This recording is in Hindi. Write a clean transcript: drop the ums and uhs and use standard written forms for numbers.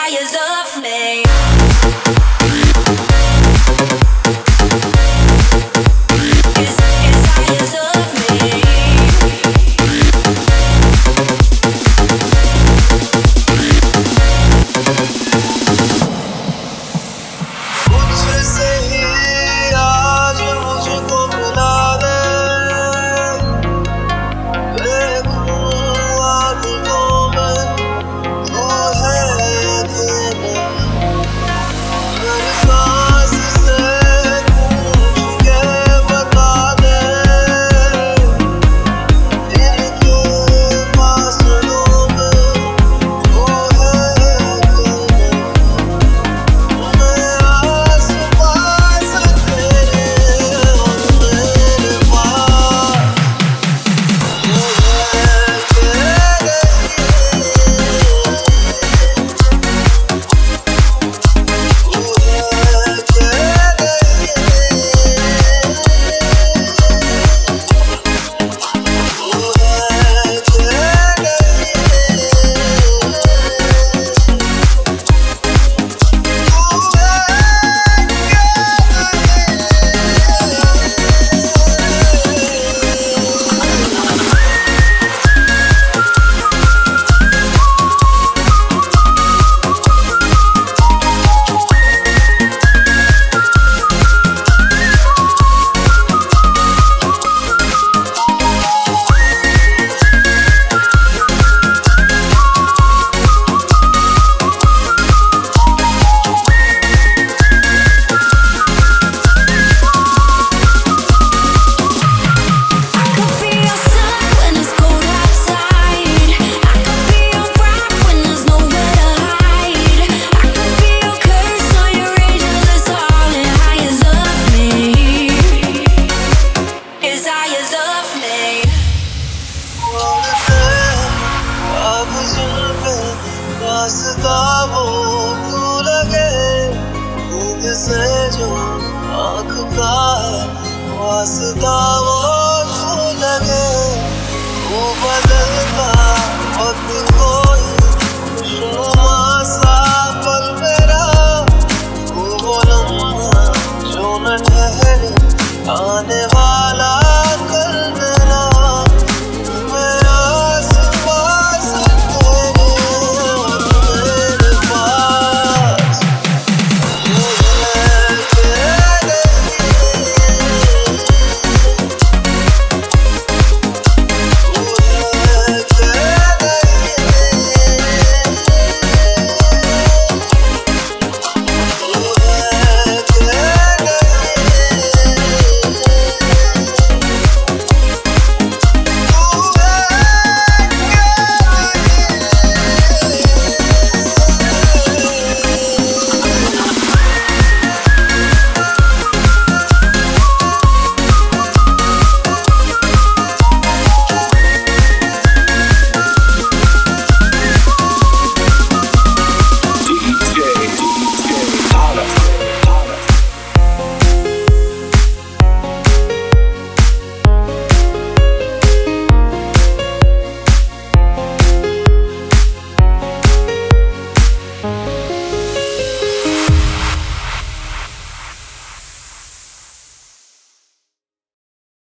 Desires of me. Desires of me. मुझसे ही आज मुझको मिला दे, देखूं आँखों में तू है अकेला। मेरी सांस से पूछ के बता दे, दिल के फासलों में तू है अकेला। मैं आस पास तेरे और मेरे पास, ये अकेले रास्ता वो तू लगे, नींद से जो आँख का है वास्ता वो